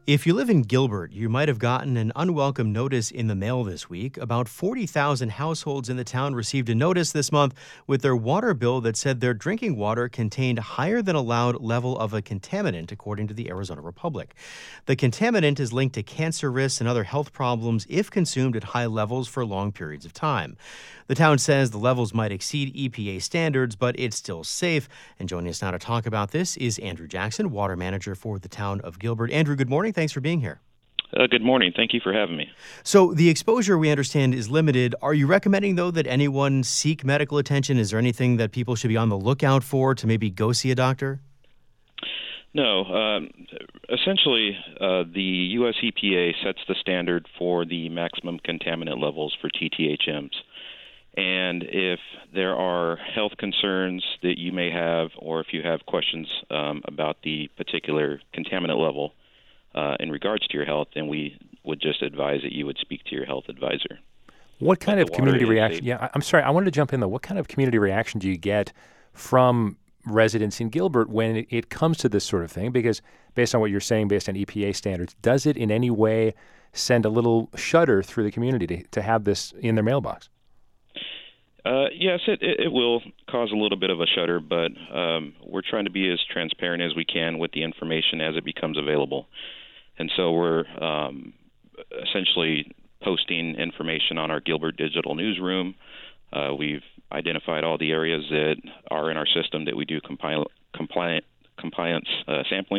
If you live in Gilbert, you might have gotten an unwelcome notice in the mail this week. About 40,000 households in the town received a notice this month with their water bill that said their drinking water contained higher than allowed level of a contaminant, according to the Arizona Republic. The contaminant is linked to cancer risks and other health problems if consumed at high levels for long periods of time. The town says the levels might exceed EPA standards, but it's still safe. And joining us now to talk about this is Andrew Jackson, water manager for the town of Gilbert. Andrew, good morning. Thanks for being here. Good morning. Thank you for having me. So the exposure, we understand, is limited. Are you recommending, though, that anyone seek medical attention? Is there anything that people should be on the lookout for to maybe go see a doctor? No. Essentially, the U.S. EPA sets the standard for the maximum contaminant levels for TTHMs. And if there are health concerns that you may have, or if you have questions about the particular contaminant level in regards to your health, then we would just advise that you would speak to your health advisor. What kind of community reaction? Yeah, I'm sorry. I wanted to jump in, though. What kind of community reaction do you get from residents in Gilbert when it comes to this sort of thing? Because based on what you're saying, based on EPA standards, does it in any way send a little shudder through the community to have this in their mailbox? Yes, it will cause a little bit of a shudder, but we're trying to be as transparent as we can with the information as it becomes available. And so we're essentially posting information on our Gilbert Digital Newsroom. We've identified all the areas that are in our system that we do compliance sampling,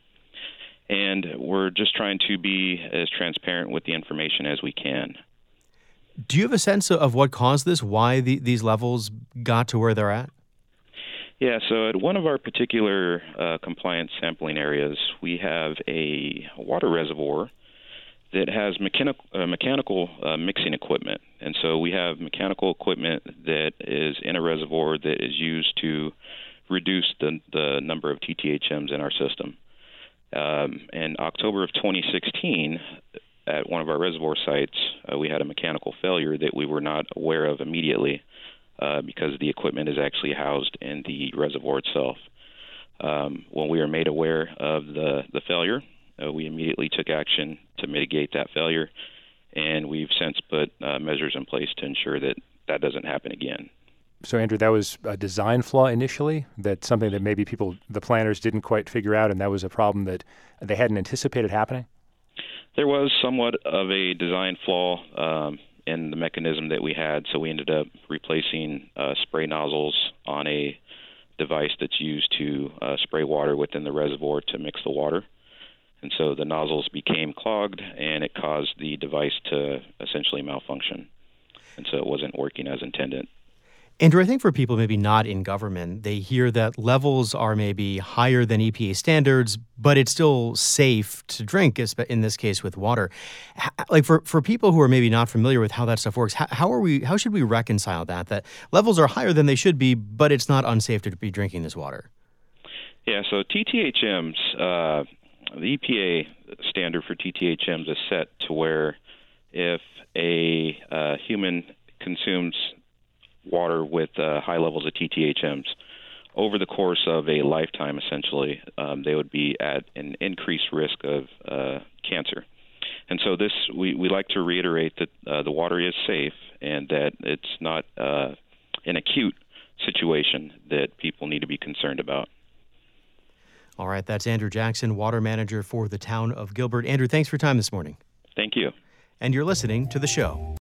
and we're just trying to be as transparent with the information as we can. Do you have a sense of what caused this, why these levels got to where they're at? Yeah, so at one of our particular compliance sampling areas, we have a water reservoir that has mechanical mixing equipment. And so we have mechanical equipment that is in a reservoir that is used to reduce the number of TTHMs in our system. In October of 2016, at one of our reservoir sites, we had a mechanical failure that we were not aware of immediately because the equipment is actually housed in the reservoir itself. When we were made aware of the failure, we immediately took action to mitigate that failure, and we've since put measures in place to ensure that that doesn't happen again. So, Andrew, that was a design flaw initially, that's something that maybe the planners didn't quite figure out, and that was a problem that they hadn't anticipated happening? There was somewhat of a design flaw in the mechanism that we had, so we ended up replacing spray nozzles on a device that's used to spray water within the reservoir to mix the water. And so the nozzles became clogged, and it caused the device to essentially malfunction. And so it wasn't working as intended. Andrew, I think for people maybe not in government, they hear that levels are maybe higher than EPA standards, but it's still safe to drink, in this case with water. Like for people who are maybe not familiar with how that stuff works, how should we reconcile that levels are higher than they should be, but it's not unsafe to be drinking this water? Yeah, so TTHMs, the EPA standard for TTHMs is set to where if a human consumes water with high levels of TTHMs, over the course of a lifetime, essentially, they would be at an increased risk of cancer. And so we like to reiterate that the water is safe and that it's not an acute situation that people need to be concerned about. All right, that's Andrew Jackson, water manager for the town of Gilbert. Andrew, thanks for your time this morning. Thank you. And you're listening to The Show.